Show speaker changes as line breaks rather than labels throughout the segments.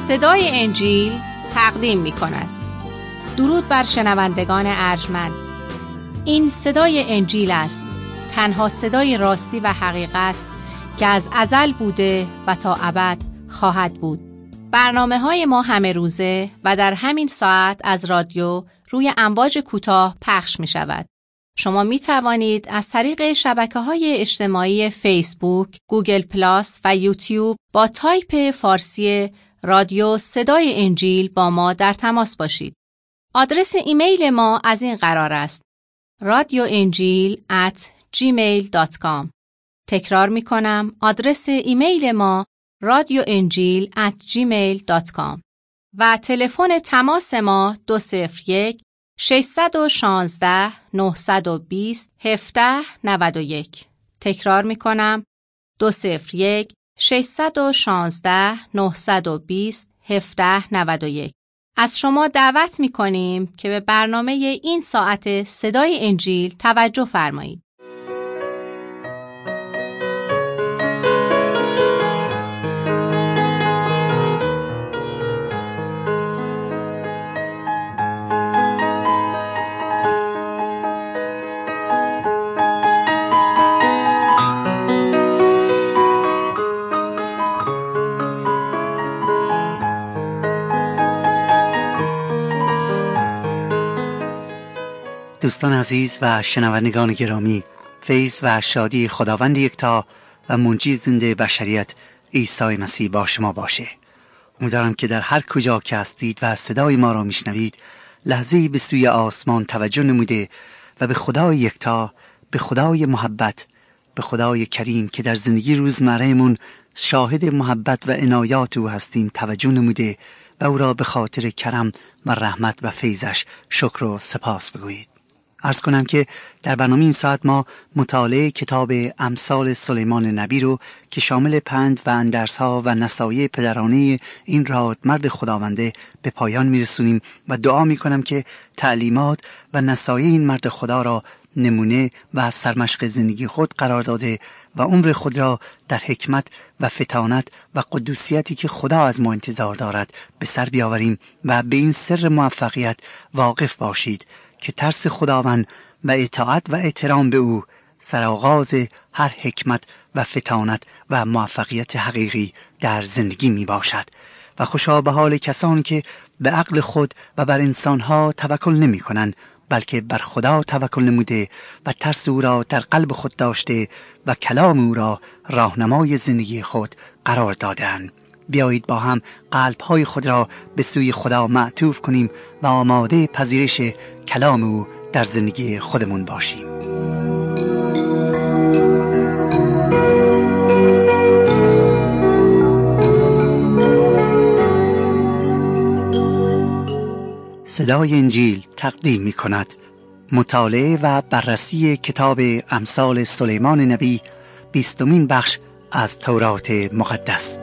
صدای انجیل تقدیم می کند. درود بر شنوندگان ارجمند. این صدای انجیل است، تنها صدای راستی و حقیقت که از ازل بوده و تا ابد خواهد بود. برنامه‌های ما همه روزه و در همین ساعت از رادیو روی امواج کوتاه پخش می شود. شما می توانید از طریق شبکه‌های اجتماعی فیسبوک، گوگل پلاس و یوتیوب با تایپ فارسی رادیو صدای انجیل با ما در تماس باشید. آدرس ایمیل ما از این قرار است: radioenjil@gmail.com. تکرار می کنم، آدرس ایمیل ما radioenjil@gmail.com و تلفن تماس ما 201-616-920-1791. تکرار می کنم، 201-616-920-1791. از شما دعوت می کنیم که به برنامه این ساعت صدای انجیل توجه فرمایید.
دوستان عزیز و شنوندگان گرامی، فیض و شادی خداوند یکتا و منجی زنده بشریت عیسی مسیح با شما باشه. امیدوارم که در هر کجا که هستید و صدای ما را میشنوید لحظه‌ای به سوی آسمان توجه نموده و به خدای یکتا، به خدای محبت، به خدای کریم که در زندگی روزمره‌مون شاهد محبت و عنایات او هستیم توجه نموده و او را به خاطر کرم و رحمت و فیضش شکر و سپاس بگویید. عرض کنم که در برنامه این ساعت ما مطالعه کتاب امثال سلیمان نبی رو که شامل پند و اندرس‌ها و نصایح پدرانه این رادمرد خداونده به پایان میرسونیم و دعا میکنم که تعلیمات و نصایح این مرد خدا را نمونه و سرمشق زندگی خود قرار داده و عمر خود را در حکمت و فطانت و قدوسیتی که خدا از ما انتظار دارد به سر بیاوریم و به این سر موفقیت واقف باشید که ترس خداوند و اطاعت و احترام به او سرآغاز هر حکمت و فطانت و موفقیت حقیقی در زندگی می باشد. و خوشا به حال کسانی که به عقل خود و بر انسانها توکل نمی کنند بلکه بر خدا توکل نموده و ترس او را در قلب خود داشته و کلام او را راهنمای زندگی خود قرار دادند. بیایید با هم قلب‌های خود را به سوی خدا معطوف کنیم و آماده پذیرش کلام او در زندگی خودمون باشیم. صدای انجیل تقدیم می کند مطالعه و بررسی کتاب امثال سلیمان نبی، 20مین بخش از تورات مقدس.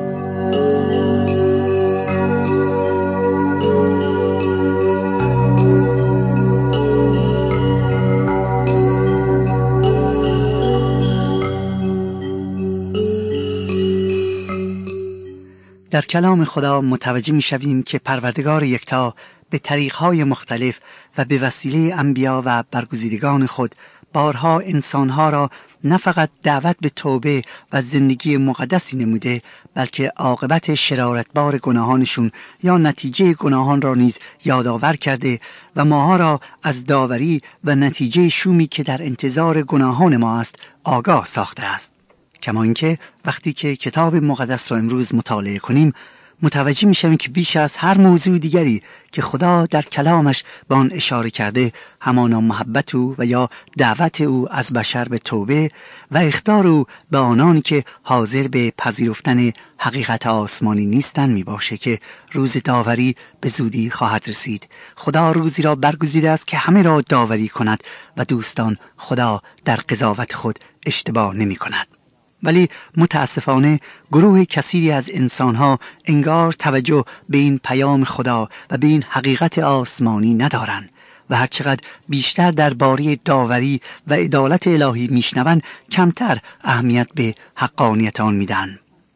در کلام خدا متوجه می شویم که پروردگار یکتا به طریق‌های مختلف و به وسیله انبیا و برگزیدگان خود بارها انسانها را نه فقط دعوت به توبه و زندگی مقدسی نموده بلکه عاقبت شرارتبار گناهانشون یا نتیجه گناهان را نیز یادآور کرده و ماها را از داوری و نتیجه شومی که در انتظار گناهان ما است آگاه ساخته است. کما اینکه وقتی که کتاب مقدس را امروز مطالعه کنیم متوجه میشویم که بیش از هر موضوع دیگری که خدا در کلامش به آن اشاره کرده همانا محبت او و یا دعوت او از بشر به توبه و اخطار او به آنانی که حاضر به پذیرفتن حقیقت آسمانی نیستند می باشه که روز داوری به زودی خواهد رسید. خدا روزی را برگزیده است که همه را داوری کند و دوستان خدا در قضاوت خود اشتباه نمی کند. ولی متاسفانه گروه کثیری از انسانها انگار توجه به این پیام خدا و به این حقیقت آسمانی ندارند و هرچقدر بیشتر درباره داوری و عدالت الهی میشنوند کمتر اهمیت به حقانیت آن میدن.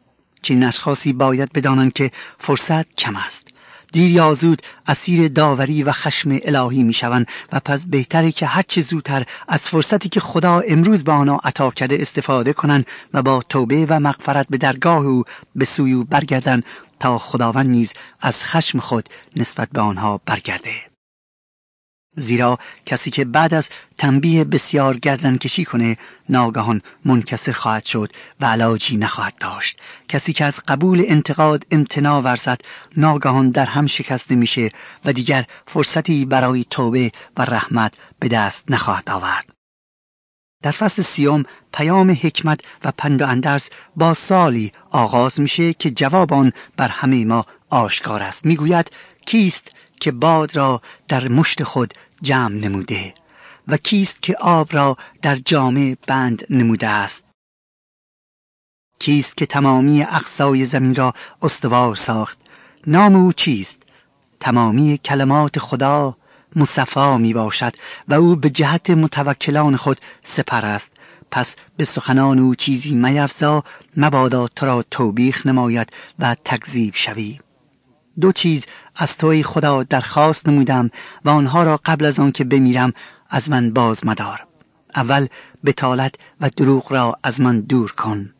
چنین اشخاصی باید بدانند که فرصت کم است. دیر یا زود اسیر داوری و خشم الهی می شوند و پس بهتره که هرچه زودتر از فرصتی که خدا امروز به آنها عطا کرده استفاده کنند و با توبه و مغفرت به درگاه او به سوی او برگردند تا خداوند نیز از خشم خود نسبت به آنها برگرده. زیرا کسی که بعد از تنبیه بسیار گردن کشی کنه ناگهان منکسر خواهد شد و علاجی نخواهد داشت. کسی که از قبول انتقاد امتناع ورزد ناگهان در هم شکسته میشه و دیگر فرصتی برای توبه و رحمت به دست نخواهد آورد. در فصل 30 پیام حکمت و پند و اندرز با سالی آغاز میشه که جواب آن بر همه ما آشکار است. میگوید کیست که باد را در مشت خود جمع نموده و کیست که آب را در جامه بند نموده است؟ کیست که تمامی اقصای زمین را استوار ساخت؟ نام او چیست؟ تمامی کلمات خدا مصفا می باشد و او به جهت متوکلان خود سپر است. پس به سخنان او چیزی میفزا، مبادا تو را توبیخ نماید و تکذیب شوی. 2 چیز از تو ای خدا درخواست نمودم و آنها را قبل از آن که بمیرم از من باز مدار. اول بتالت و دروغ را از من دور کن.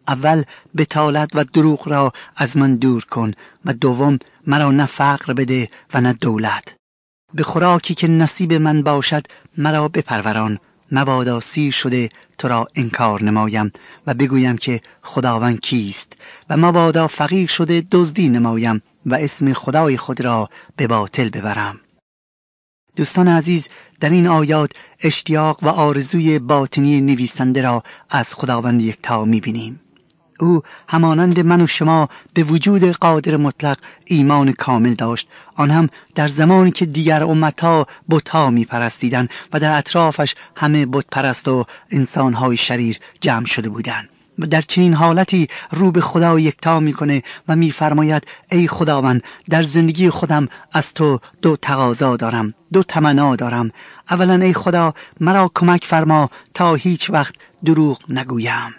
و دوم مرا نه فقر بده و نه دولت. به خوراکی که نصیب من باشد مرا بپروران. مبادا سیر شده تو را انکار نمایم و بگویم که خداوند کیست و مبادا فقیر شده دزدی نمایم و اسم خدای خود را به باطل ببرم. دوستان عزیز، در این آیات اشتیاق و آرزوی باطنی نویسنده را از خداوند یکتا می‌بینیم. او همانند من و شما به وجود قادر مطلق ایمان کامل داشت، آن هم در زمانی که دیگر امتها بت‌ها می‌پرستیدند و در اطرافش همه بت پرست و انسان‌های شریر جمع شده بودند. و در چنین حالتی رو به خدا یکتا میکنه و میفرماید ای خداوند، در زندگی خودم از تو 2 تقاضا دارم، 2 تمنا دارم. اولا ای خدا مرا کمک فرما تا هیچ وقت دروغ نگویم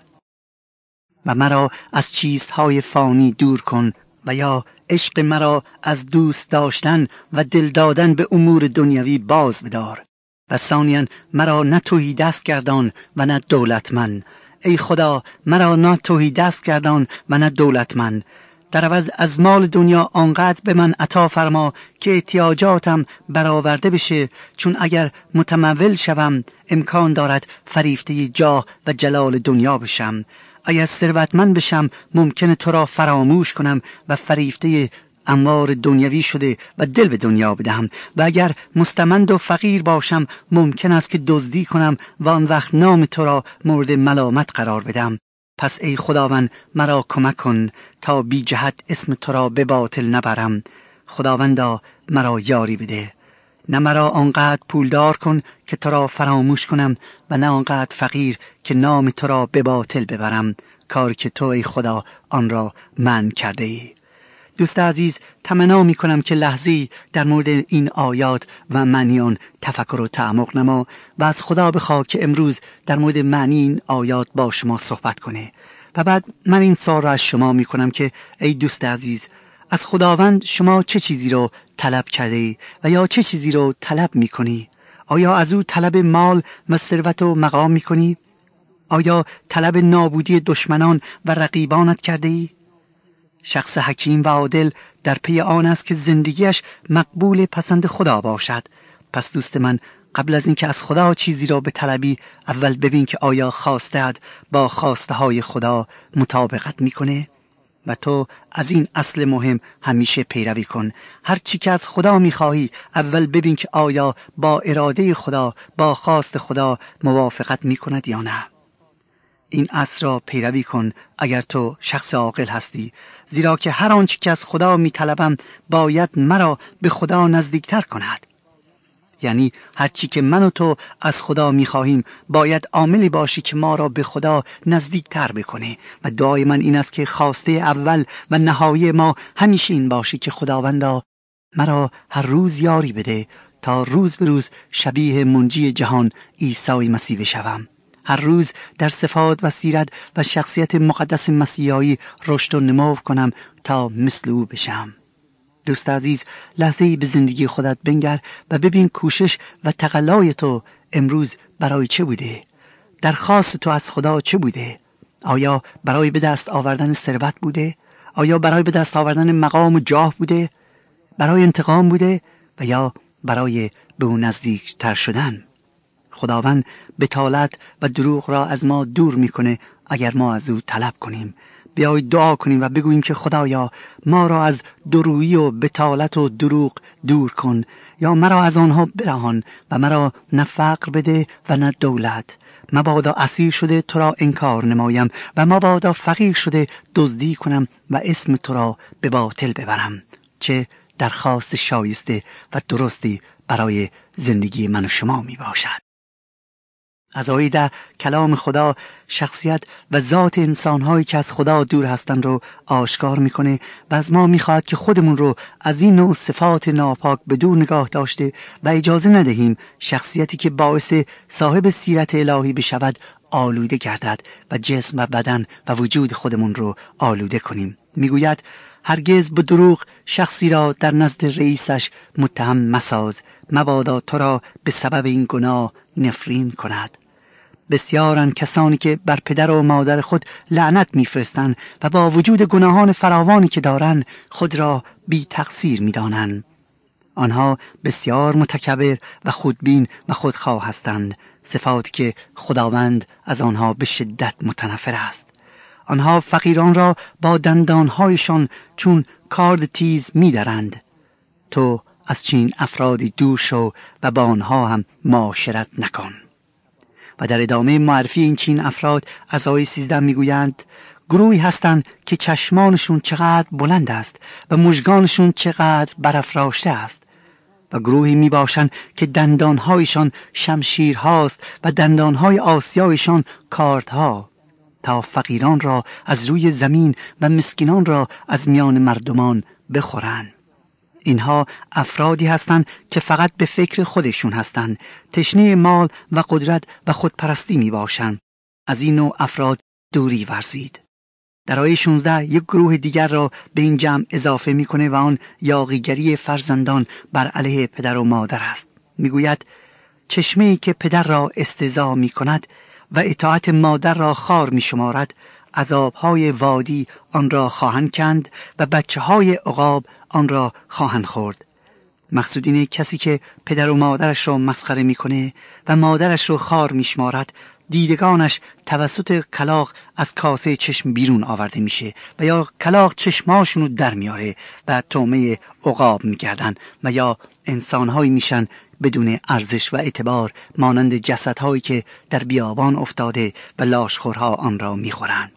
و مرا از چیزهای فانی دور کن و یا عشق مرا از دوست داشتن و دل دادن به امور دنیوی باز بدار. و ثانیاً مرا نه تهی دست گردان و نه دولتمند. ای خدا مرا نه تهی دست گردان و نه دولتمند. در عوض از مال دنیا آنقدر به من عطا فرما که احتیاجاتم برآورده بشه، چون اگر متمول شوم امکان دارد فریفته جاه و جلال دنیا بشم. اگر ثروتمند بشم ممکنه تو را فراموش کنم و فریفته اموار دنیوی شده و دل به دنیا بدهم. و اگر مستمند و فقیر باشم ممکن است که دزدی کنم و آن وقت نام تو را مورد ملامت قرار بدم. پس ای خداوند مرا کمک کن تا بی جهت اسم تو را به باطل نبرم. خداوندا مرا یاری بده. نه مرا آنقدر پولدار کن که تو را فراموش کنم و نه آنقدر فقیر که نام تو را به باطل ببرم، کار که تو ای خدا آن را منع کرده ای. دوست عزیز، تمنا می کنم که لحظه‌ای در مورد این آیات و معنی آن تفکر و تعمق نما و از خدا بخواه که امروز در مورد معنی این آیات با شما صحبت کنه. و بعد من این سوال را از شما می کنم که ای دوست عزیز، از خداوند شما چه چیزی رو طلب کرده ای و یا چه چیزی رو طلب می کنی؟ آیا از او طلب مال و ثروت و مقام می کنی؟ آیا طلب نابودی دشمنان و رقیبانت کرده ای؟ شخص حکیم و عادل در پی آن است که زندگیش مقبول پسند خدا باشد. پس دوست من، قبل از اینکه از خدا چیزی را به طلبی، اول ببین که آیا خواسته‌ات با خواسته های خدا مطابقت میکنه؟ و تو از این اصل مهم همیشه پیروی کن. هر چی که از خدا میخواهی اول ببین که آیا با اراده خدا، با خواست خدا موافقت میکند یا نه. این اصل را پیروی کن اگر تو شخص عاقل هستی، زیرا که هر آنچه که از خدا میطلبم باید مرا به خدا نزدیکتر کند. یعنی هر چی که من و تو از خدا میخواهیم باید عاملی باشی که ما را به خدا نزدیکتر بکنه. و دعای من این است که خواسته اول و نهایی ما همیشه این باشی که خداوندا مرا هر روز یاری بده تا روز به روز شبیه منجی جهان عیسی مسیح بشوم. هر روز در صفات و سیرت و شخصیت مقدس مسیحایی رشد و نمو کنم تا مثل او بشم. دوست عزیز، لحظه‌ای به زندگی خودت بنگر و ببین کوشش و تقلای تو امروز برای چه بوده؟ درخواست تو از خدا چه بوده؟ آیا برای به دست آوردن ثروت بوده؟ آیا برای به دست آوردن مقام و جاه بوده؟ برای انتقام بوده؟ و یا برای به او نزدیک تر شدن؟ خداوند بتالت و دروغ را از ما دور میکنه اگر ما از او طلب کنیم. بیای دعا کنیم و بگوییم که خدایا ما را از درویی و بتالت و دروغ دور کن، یا مرا از آنها برهان و مرا نه فقر بده و نه دولت. مبادا اسیر شده تو را انکار نمایم و مبادا فقیر شده دزدی کنم و اسم تو را به باطل ببرم. چه درخواست شایسته و درستی برای زندگی من و شما می باشد. از آیه کلام خدا شخصیت و ذات انسان‌هایی که از خدا دور هستند رو آشکار میکنه و از ما میخواهد که خودمون رو از این نوع صفات ناپاک به دور نگاه داشته و اجازه ندهیم شخصیتی که باعث صاحب سیرت الهی بشود آلوده گردد و جسم و بدن و وجود خودمون رو آلوده کنیم. میگوید هرگز به دروغ شخصی را در نزد رئیسش متهم مساز، مبادا تو را به سبب این گناه نفرین کند. بسیارن کسانی که بر پدر و مادر خود لعنت میفرستند و با وجود گناهان فراوانی که دارند خود را بی تقصیر میدانند. آنها بسیار متکبر و خودبین و خودخواه هستند، صفاتی که خداوند از آنها به شدت متنفر است. آنها فقیران را با دندانهایشان چون کارد تیز می‌درند. تو از چین افرادی دور شو و با آنها هم معاشرت نکن. و در ادامه معرفی این چین افراد از آیه 13 میگویند گروهی هستند که چشمانشون چقدر بلند است و مژگانشون چقدر برافراشته است، و گروهی میباشند که دندانهایشان شمشیرهاست و دندانهای آسیایشان کاردها، تا فقیران را از روی زمین و مسکینان را از میان مردمان بخورند. اینها افرادی هستند که فقط به فکر خودشون هستند، تشنه مال و قدرت و خودپرستی می باشند. از این نوع افراد دوری ورزید. در آیه 16 یک گروه دیگر را به این جمع اضافه میکنه و آن یاغیگری فرزندان بر علیه پدر و مادر است. میگوید چشمه‌ای که پدر را استهزا میکند و اطاعت مادر را خوار میشمارد، عذابهای وادی آن را خواهند کند و بچه‌های عقاب آن را خواهند خورد. مقصود اینه کسی که پدر و مادرش را مسخره میکنه و مادرش را خوار میشمارد، دیدگانش توسط کلاغ از کاسه چشم بیرون آورده میشه و یا کلاغ چشماشونو در میاره و طعمه عقاب میگردن و یا انسانهایی میشن بدون ارزش و اعتبار، مانند جسدهایی که در بیابان افتاده و لاشخورها آن را میخورن.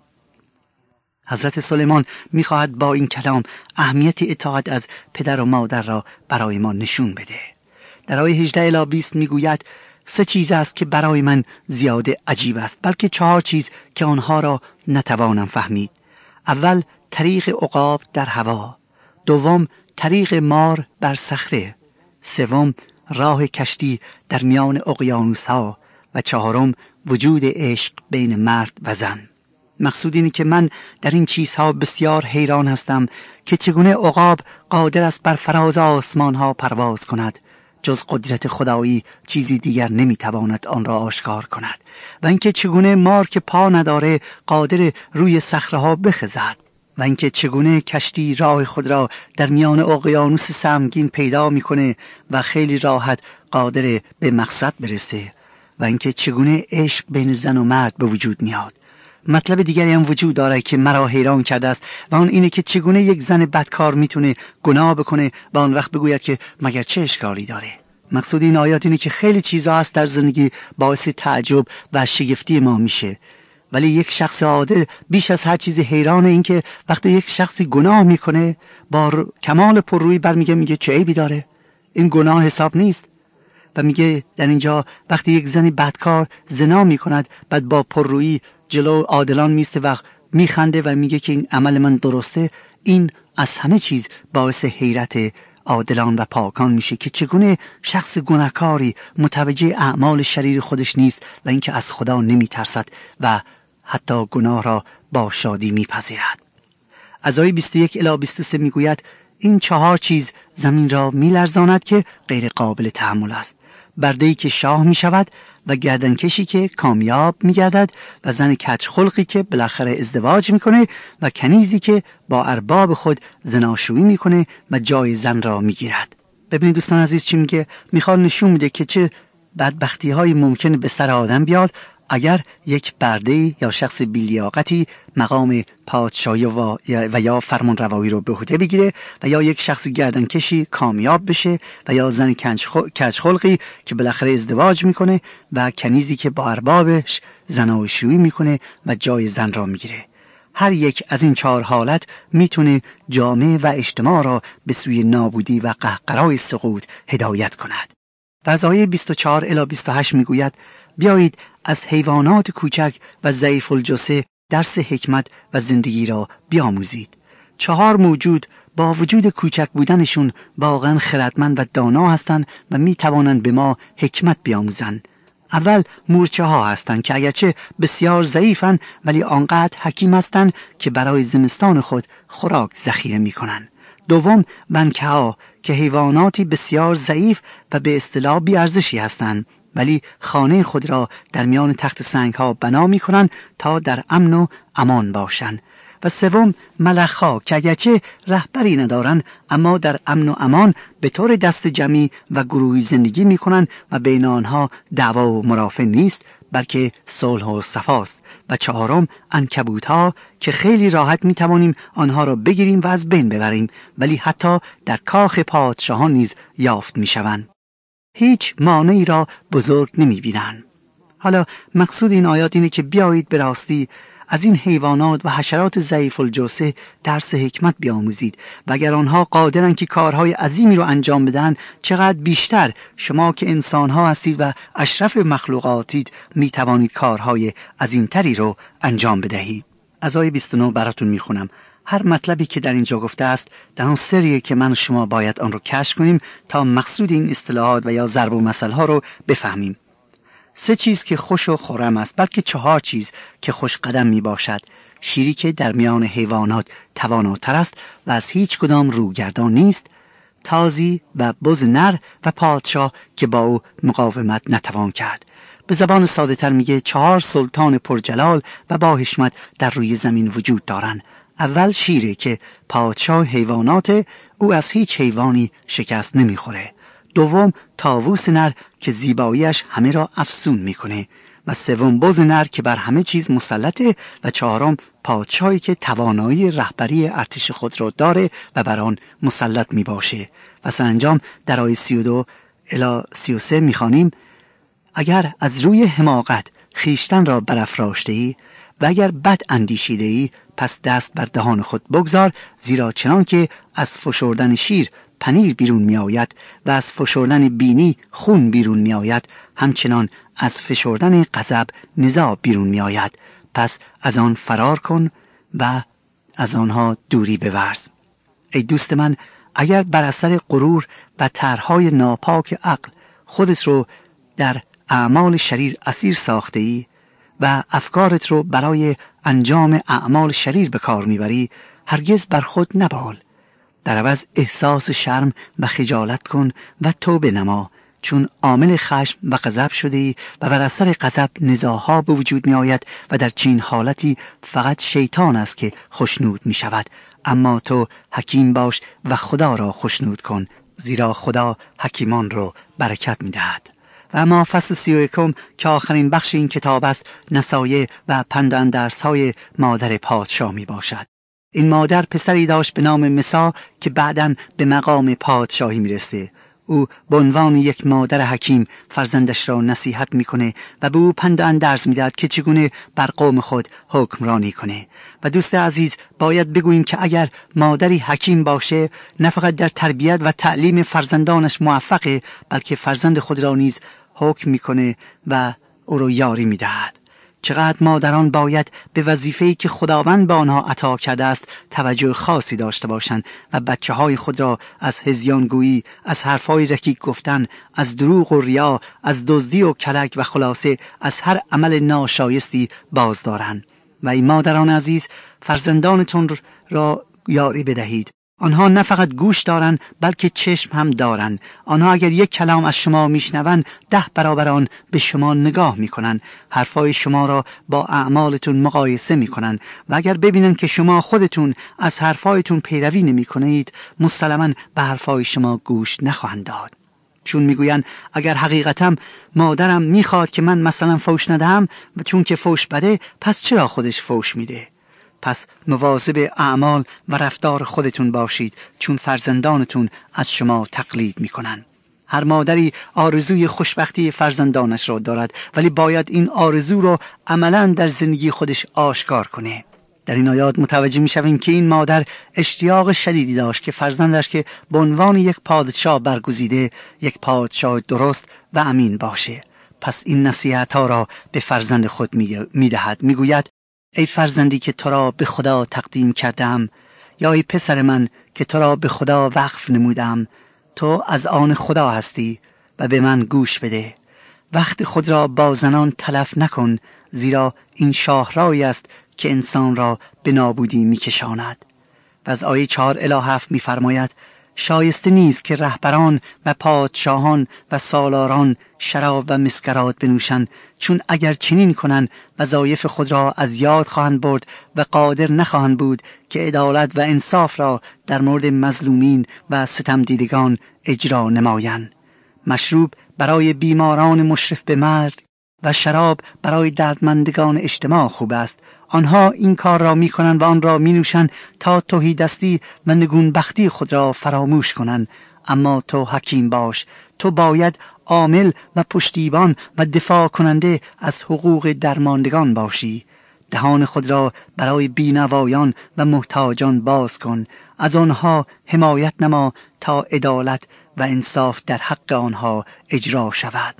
حضرت سلیمان میخواهد با این کلام اهمیت اطاعت از پدر و مادر را برای ما نشون بده. در آیه 18 الی 20 میگوید 3 چیز است که برای من زیاده عجیب است، بلکه 4 چیز که آنها را نتوانم فهمید. اول طریق عقاب در هوا، دوم طریق مار بر صخره، سوم راه کشتی در میان اقیانوس‌ها و چهارم وجود عشق بین مرد و زن. مقصود اینه که من در این چیزها بسیار حیران هستم که چگونه عقاب قادر است بر فراز آسمان ها پرواز کند. جز قدرت خدایی چیزی دیگر نمیتواند آن را آشکار کند. و اینکه چگونه مار که پا نداره قادر روی صخره‌ها بخزد. و اینکه چگونه کشتی راه خود را در میان اقیانوس سهمگین پیدا میکنه و خیلی راحت قادر به مقصد برسه. و اینکه چگونه عشق بین زن و مرد به وجود میاد. مطلب دیگری هم وجود داره که مرا حیران کرده است و آن اینه که چگونه یک زن بدکار میتونه گناه بکنه و آن وقت بگوید که مگر چه اشکالی داره. مقصود این آیات اینه که خیلی چیزا هست در زندگی باعث تعجب و شگفتی ما میشه، ولی یک شخص عادل بیش از هر چیز حیران این که وقتی یک شخصی گناه میکنه با کمال پررویی میگه چه عیبی داره، این گناه حساب نیست. و میگه در اینجا وقتی یک زن بدکار زنا میکند بعد با پررویی جلو عادلان میسته و میخنده و میگه که این عمل من درسته، این از همه چیز باعث حیرت عادلان و پاکان میشه که چگونه شخص گناهکاری متوجه اعمال شریر خودش نیست و اینکه از خدا نمیترسد و حتی گناه را با شادی میپذیرد. از آیه 21 الی 23 میگوید این 4 چیز زمین را میلرزاند که غیر قابل تحمل است: برده‌ای که شاه میشود و گردنکشی که کامیاب میگردد و زن کج خلقی که بالاخره ازدواج میکنه و کنیزی که با ارباب خود زناشویی میکنه و جای زن را میگیرد. ببینید دوستان عزیز چی میگه؟ میخواد نشون میده که چه بدبختی های ممکنه به سر آدم بیاد اگر یک برده یا شخص بی‌لیاقتی مقام پادشاهی و یا فرمان روایی رو به عهده بگیره و یا یک شخص گردنکشی کامیاب بشه و یا زن کج خلقی که بالاخره ازدواج میکنه و کنیزی که با اربابش زناشویی میکنه و جای زن را میگیره. هر یک از این 4 حالت میتونه جامعه و اجتماع را به سوی نابودی و قهقرای سقوط هدایت کند. و از آیه 24 الی 28 میگوید بیایید از حیوانات کوچک و ضعیف الجثه درس حکمت و زندگی را بیاموزید. 4 موجود با وجود کوچک بودنشون واقعا خردمند و دانا هستند و می توانند به ما حکمت بیاموزند. اول مورچه ها هستند که اگرچه بسیار ضعیفند ولی آنقدر حکیم هستند که برای زمستان خود خوراک ذخیره می کنند. دوم بنکه ها که حیواناتی بسیار ضعیف و به اصطلاح بی ارزشی هستند ولی خانه خود را در میان تخت سنگ ها بنا می کنند تا در امن و امان باشند. و سوم ملخ‌ها که اگرچه رهبری ندارند اما در امن و امان به طور دست جمعی و گروهی زندگی می کنند و بین آنها دعوا و مرافع نیست بلکه صلح و صفاست. و 4م عنکبوت‌ها که خیلی راحت می توانیم آنها را بگیریم و از بین ببریم ولی حتی در کاخ پادشاهان نیز یافت می شوند. هیچ مانعی را بزرگ نمی بینند. حالا مقصود این آیات اینه که بیایید به راستی از این حیوانات و حشرات ضعیف الجثه درس حکمت بیاموزید و اگر آنها قادرن که کارهای عظیمی رو انجام بدن چقدر بیشتر شما که انسانها هستید و اشرف مخلوقاتید می توانید کارهای عظیمتری رو انجام بدهید. از آیه 29 براتون میخونم. هر مطلبی که در اینجا گفته است در آن سریه که من و شما باید آن رو کشف کنیم تا مقصود این اصطلاحات و یا ضرب و مثل ها رو بفهمیم. 3 چیز که خوش و خرم است بلکه 4 چیز که خوش قدم می باشد: شیری که در میان حیوانات تواناتر است و از هیچ کدام روگردان نیست، تازی و بز نر و پادشاه که با او مقاومت نتوان کرد. به زبان ساده تر میگه 4 سلطان پرجلال و با حشمت در روی زمین وجود دارند. اول شیره که پادشاه حیوانات، او از هیچ حیوانی شکست نمیخوره. دوم طاووس نر که زیباییش همه را افسون میکنه و سوم بز نر که بر همه چیز مسلطه و 4م پادشاهی که توانایی رهبری ارتش خود را داره و بر آن مسلط میباشه. و سرانجام در آیه 32 الی 33 میخوانیم: اگر از روی حماقت خیشتن را برافراشته‌ای و اگر بد اندیشیده‌ای پس دست بر دهان خود بگذار، زیرا چنان که از فشردن شیر پنیر بیرون می آید و از فشردن بینی خون بیرون می آید، همچنان از فشردن غضب نزاع بیرون می آید. پس از آن فرار کن و از آنها دوری بورز. ای دوست من، اگر بر اثر غرور و طرحهای ناپاک عقل خودت رو در اعمال شریر اسیر ساخته ای و افکارت رو برای انجام اعمال شریر به کار میبری، هرگز بر خود نبال. در عوض احساس شرم و خجالت کن و توبه نما، چون عامل خشم و غضب شده ای و بر اثر غضب نزاع‌ها به وجود می آید و در چین حالتی فقط شیطان است که خشنود می شود. اما تو حکیم باش و خدا را خشنود کن، زیرا خدا حکیمان رو برکت می دهد. و اما فصل 31 که آخرین بخش این کتاب است، نصایح و پند و اندرس‌های مادر پادشاه می باشد. این مادر پسری داشت به نام مسا که بعداً به مقام پادشاهی میرسه. او به عنوان یک مادر حکیم فرزندش را نصیحت میکنه و به او پند و اندرز میدهد که چگونه بر قوم خود حکمرانی کنه. و دوست عزیز، باید بگوییم که اگر مادری حکیم باشه، نه فقط در تربیت و تعلیم فرزندانش موفقه، بلکه فرزند خود را نیز حکم میکنه و او را یاری میدهد. چقدر مادران باید به وظیفه‌ای که خداوند به آنها عطا کرده است توجه خاصی داشته باشند و بچه‌های خود را از هذیانگویی، از حرف‌های رکیک گفتن، از دروغ و ریا، از دزدی و کلک و خلاصه از هر عمل ناشایستی باز دارند. و ای مادران عزیز، فرزندانتون را یاری بدهید. آنها نه فقط گوش دارند بلکه چشم هم دارند. آنها اگر یک کلام از شما میشنوند 10 برابر آن به شما نگاه میکنند. حرفای شما را با اعمالتون مقایسه میکنند و اگر ببینند که شما خودتون از حرفایتون پیروی نمیکنید، مسلماً به حرفای شما گوش نخواهند داد. چون میگویند اگر حقیقتاً مادرم میخواد که من مثلا فوش ندهم و چون که فوش بده پس چرا خودش فوش میده؟ پس مواظب اعمال و رفتار خودتون باشید، چون فرزندانتون از شما تقلید میکنن. هر مادری آرزوی خوشبختی فرزندانش را دارد، ولی باید این آرزو را عملاً در زندگی خودش آشکار کنه. در این آیات متوجه میشویم که این مادر اشتیاق شدیدی داشت که فرزندش که به عنوان یک پادشاه برگزیده، یک پادشاه درست و امین باشه. پس این نصیحت‌ها را به فرزند خود میدهد. میگوید ای فرزندی که تو را به خدا تقدیم کردم، یا ای پسر من که تو را به خدا وقف نمودم، تو از آن خدا هستی و به من گوش بده. وقت خود را با زنان تلف نکن، زیرا این شاهرایی است که انسان را به نابودی میکشاند. و از آیه 4 الی 7 میفرماید شایسته نیست که رهبران و پادشاهان و سالاران شراب و مسکرات بنوشند، چون اگر چنین کنند وظایف خود را از یاد خواهند برد و قادر نخواهند بود که عدالت و انصاف را در مورد مظلومین و ستم دیدگان اجرا نمایند. مشروب برای بیماران مشرف به مرگ و شراب برای دردمندگان اجتماع خوب است. آنها این کار را می کنند و آن را می نوشند تا تهیدستی و نگونبختی خود را فراموش کنند. اما تو حکیم باش، تو باید عامل و پشتیبان و دفاع کننده از حقوق درماندگان باشی. دهان خود را برای بینوایان و محتاجان باز کن، از آنها حمایت نما تا عدالت و انصاف در حق آنها اجرا شود.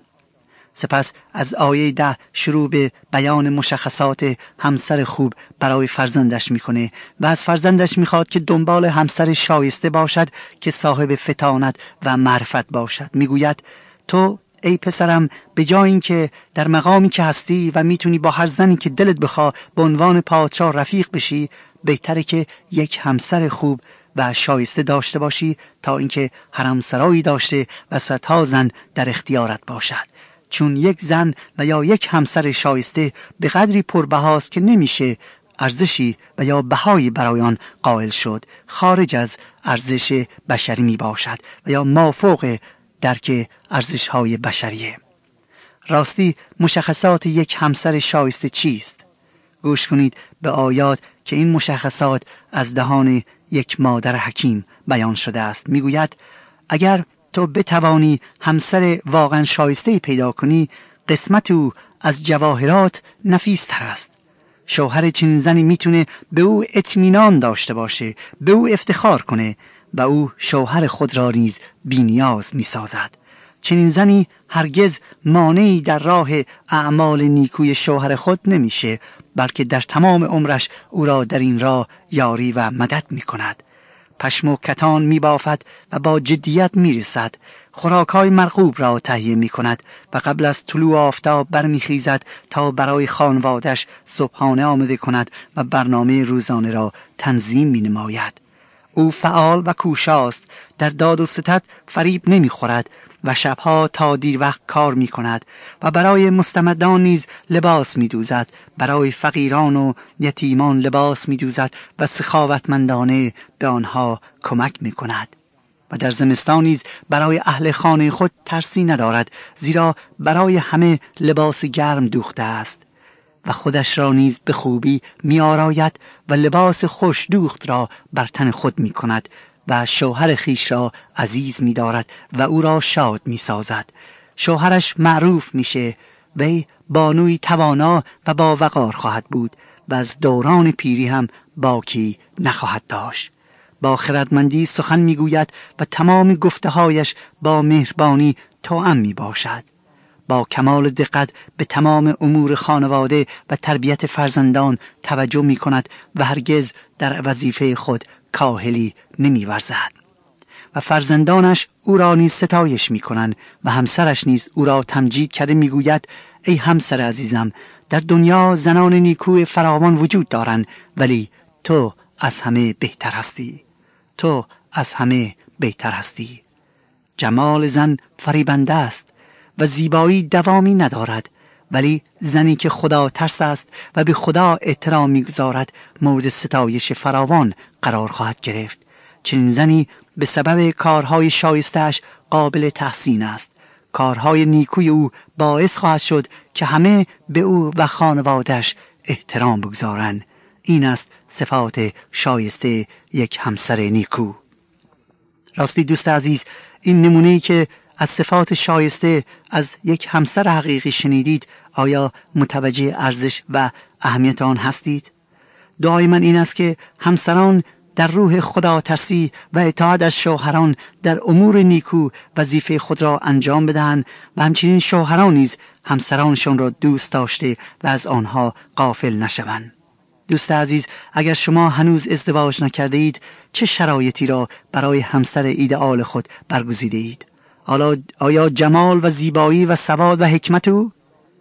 سپس از آیه 10 شروع به بیان مشخصات همسر خوب برای فرزندش میکنه و از فرزندش میخواد که دنبال همسر شایسته باشد که صاحب فطانت و معرفت باشد. میگوید تو ای پسرم به جای اینکه در مقامی که هستی و میتونی با هر زنی که دلت بخواد به عنوان پادشاه رفیق بشی، بهتره که یک همسر خوب و شایسته داشته باشی تا اینکه حرمسرایی داشته و صدها زن در اختیارت باشد. چون یک زن و یا یک همسر شایسته به قدری پربهاست که نمیشه ارزشی و یا بهایی برای آن قائل شد، خارج از ارزش بشری می باشد و یا مافوق درک ارزش‌های بشریه. راستی مشخصات یک همسر شایسته چیست؟ گوش کنید به آیات که این مشخصات از دهان یک مادر حکیم بیان شده است. میگوید اگر تو بتوانی همسر واقعا شایسته پیدا کنی، قسمت او از جواهرات نفیس تر است. شوهر چنین زنی میتونه به او اطمینان داشته باشه، به او افتخار کنه و او شوهر خود را نیز بی‌نیاز میسازد. چنین زنی هرگز مانعی در راه اعمال نیکوی شوهر خود نمیشه، بلکه در تمام عمرش او را در این راه یاری و مدد میکند. پشم و کتان میبافد و با جدیت میرسد، خوراک‌های مرغوب را تهیه میکند و قبل از طلوع آفتاب برمیخیزد تا برای خانوادش صبحانه آماده کند و برنامه روزانه را تنظیم مینماید. او فعال و کوشاست، در داد و ستد فریب نمیخورد و شبها تا دیر وقت کار می کند و برای مستمدان نیز لباس می دوزد، برای فقیران و یتیمان لباس می دوزد و سخاوتمندانه به آنها کمک می کند. و در زمستان نیز برای اهل خانه خود ترسی ندارد، زیرا برای همه لباس گرم دوخته است و خودش را نیز به خوبی می آراید و لباس خوش دوخت را بر تن خود می کند و شوهر خیش را عزیز می دارد و او را شاد می سازد. شوهرش معروف میشه، وی بانوی توانا و با وقار خواهد بود و از دوران پیری هم باکی نخواهد داشت. با خردمندی سخن می گوید و تمام گفتهایش با مهربانی توأم می باشد. با کمال دقت به تمام امور خانواده و تربیت فرزندان توجه می کند و هرگز در وظیفه خود کاهلی نمی ورزد و فرزندانش او را نیز ستایش می کنند و همسرش نیز او را تمجید کرده می گوید ای همسر عزیزم، در دنیا زنان نیکو فراوان وجود دارند، ولی تو از همه بهتر هستی. تو از همه بهتر هستی. جمال زن فریبنده است و زیبایی دوامی ندارد، ولی زنی که خدا ترس است و به خدا احترام می‌گذارد مورد ستایش فراوان قرار خواهد گرفت. چنین زنی به سبب کارهای شایسته‌اش قابل تحسین است. کارهای نیکوی او باعث خواهد شد که همه به او و خانواده‌اش احترام بگذارند. این است صفات شایسته یک همسر نیکو. راستی دوست عزیز، این نمونه‌ای که از صفات شایسته از یک همسر حقیقی شنیدید، آیا متوجه ارزش و اهمیت آن هستید؟ دعای من این است که همسران در روح خدا ترسی و اطاعت از شوهران در امور نیکو وظیفه خود را انجام بدهند و همچنین شوهران نیز همسرانشان را دوست داشته و از آنها غافل نشوند. دوست عزیز، اگر شما هنوز ازدواج نکرده اید، چه شرایطی را برای همسر ایدئال خود برگزیده اید؟ آیا جمال و زیبایی و سواد و حکمت او؟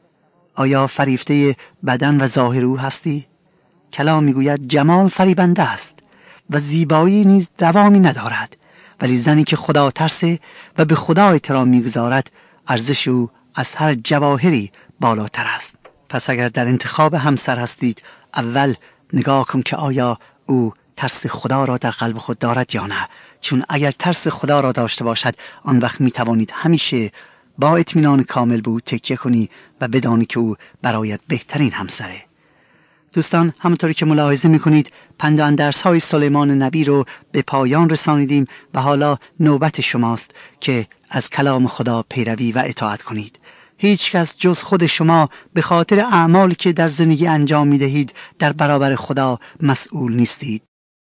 آیا فریفته بدن و ظاهر او هستی؟ کلام میگوید جمال فریبنده است و زیبایی نیز دوامی ندارد، ولی زنی که خدا ترسه و به خدا احترام میگذارد، ارزش او از هر جواهری بالاتر است. پس اگر در انتخاب همسر هستید، اول نگاه کن که آیا او ترس خدا را در قلب خود دارد یا نه. چون اگر ترس خدا را داشته باشد، آن وقت می توانید همیشه با اطمینان کامل به او تکیه کنی و بدانی که او برایت بهترین همسره. دوستان، همونطوری که ملاحظه میکنید پند و اندرس‌های سلیمان نبی رو به پایان رسانیدیم و حالا نوبت شماست که از کلام خدا پیروی و اطاعت کنید. هیچ کس جز خود شما به خاطر اعمالی که در زندگی انجام میدهید در برابر خدا مسئول نیستید.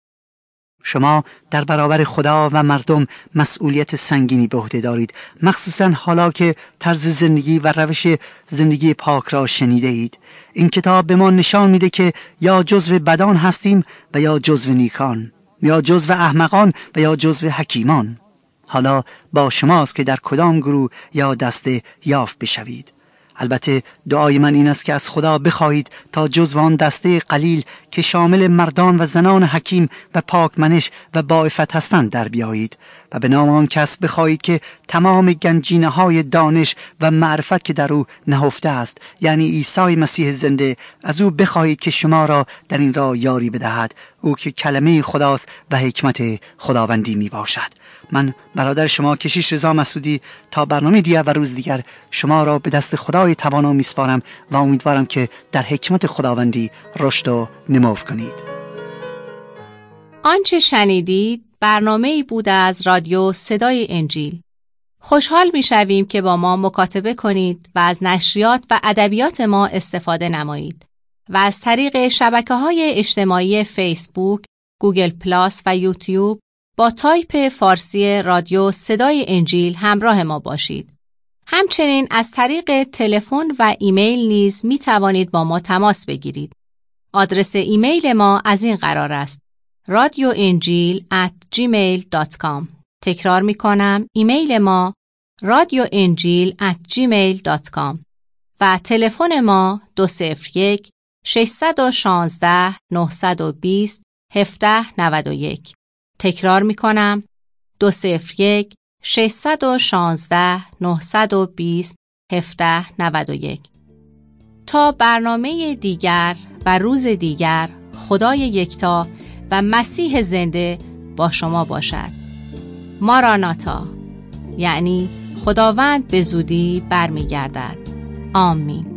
شما در برابر خدا و مردم مسئولیت سنگینی به عهده دارید، مخصوصا حالا که طرز زندگی و روش زندگی پاک را شنیده اید. این کتاب به ما نشان میده که یا جزو بدان هستیم و یا جزو نیکان، یا جزو احمقان و یا جزو حکیمان. حالا با شماست که در کدام گروه یا دسته یافت بشوید. البته دعای من این است که از خدا بخواهید تا جزو آن دسته قلیل که شامل مردان و زنان حکیم و پاکمنش و باعفت هستند در بیایید و به نام آن کس بخواهید که تمام گنجینه‌های دانش و معرفت که در او نهفته است، یعنی عیسی مسیح زنده، از او بخواهید که شما را در این راه یاری بدهد، او که کلمه خداست و حکمت خداوندی می باشد. من برادر شما کشیش رضا مسعودی تا برنامه دیگر و روز دیگر شما را به دست خدای توانا میسپارم و امیدوارم که در حکمت خداوندی رشد و نمو کنید.
آنچه شنیدید برنامه‌ای بود از رادیو صدای انجیل. خوشحال می‌شویم که با ما مکاتبه کنید و از نشریات و ادبیات ما استفاده نمایید و از طریق شبکه‌های اجتماعی فیسبوک، گوگل پلاس و یوتیوب با تایپ فارسی رادیو صدای انجیل همراه ما باشید. همچنین از طریق تلفن و ایمیل نیز می توانید با ما تماس بگیرید. آدرس ایمیل ما از این قرار است: radioinjil@gmail.com. تکرار می کنم، ایمیل ما radioinjil@gmail.com و تلفن ما 201 616 920 1791. تکرار می کنم، 201 616 920 1791. تا برنامه دیگر و روز دیگر، خدای یکتا و مسیح زنده با شما باشد. ماراناتا، یعنی خداوند به زودی برمیگردد. آمین.